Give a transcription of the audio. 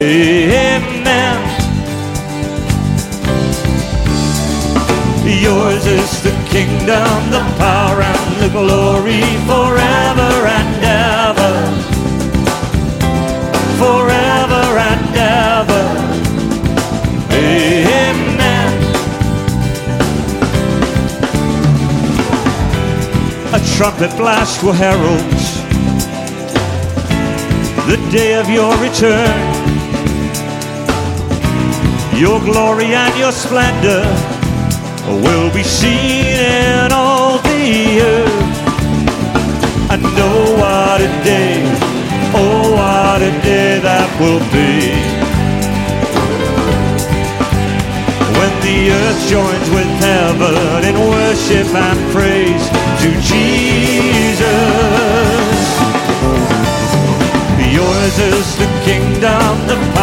Amen. Yours is the kingdom, the power and the glory forever and ever. Forever and ever. Amen. A trumpet blast will herald the day of your return. Your glory and your splendor will be seen in all the earth. And oh, what a day, oh, what a day that will be, when the earth joins with heaven in worship and praise to Jesus. Yours is the kingdom, the power